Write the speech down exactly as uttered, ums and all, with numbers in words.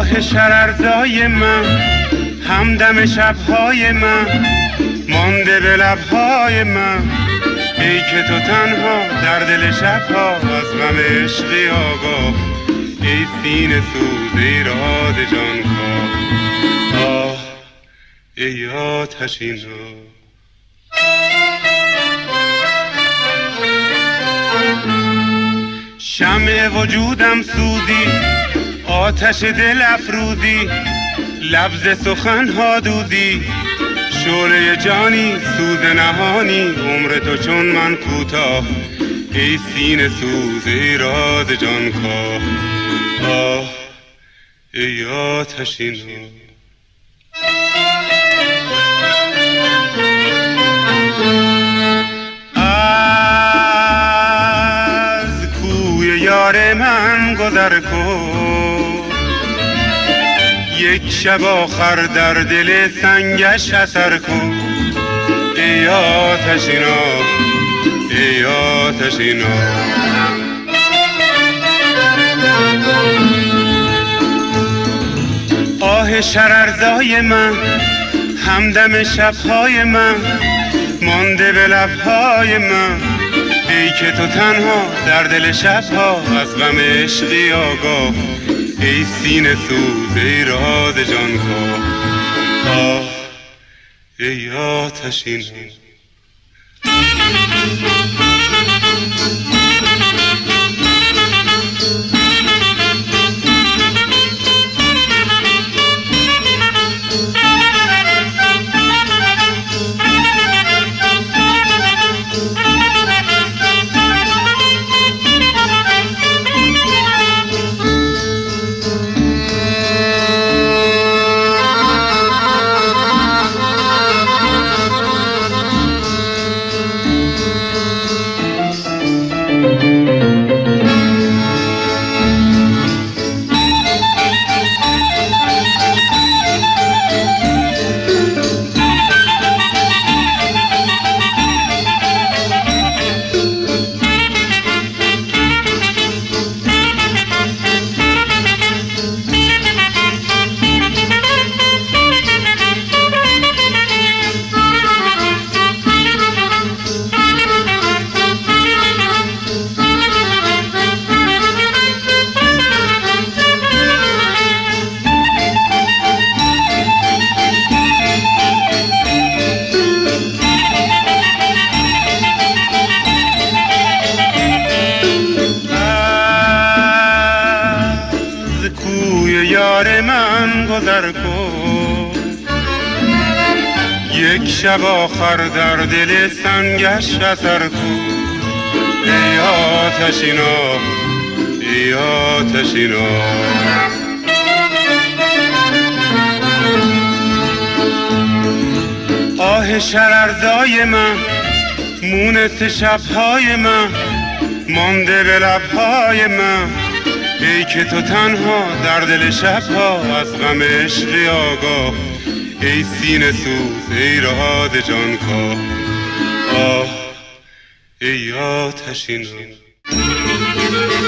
آه شررزای من، همدم شبهای من، مانده به لبهای من. ای که تو تنها در دل شبها از غم عشقی آگاه. ای سینه سوز ای راد جانکاه. آه ای آتشین شمع وجودم سوزی، آتش دل افروزی، لفظ سخنها دودی، شعله جانی سوز نهانی، عمر تو چون من کوتاه. ای سینه سوز ای راد جانکاه. آه ای آتشین یار من گذر کن، یک شب آخر در دل سنگش اثر کن. ای آتشینا ای آتشینا. آه شررزای من، همدم شبهای من، مانده به لبهای من. ای که تو تنها در دل شبها از غم عشقی آگاه. ای سینه سوز ای راد جانکاه. آه ای آتشین یار من گذر کن، یک شب آخر در دل سنگش اثر کن. ای آتشینا ای آتشینا. آه شررزای من، مونس شبهای من، مانده به لبهای من. ای که تو تنها در دل شبها از غم عشقی آگاه. ای سینه سوز ای راد جانکاه. آه ای آتشین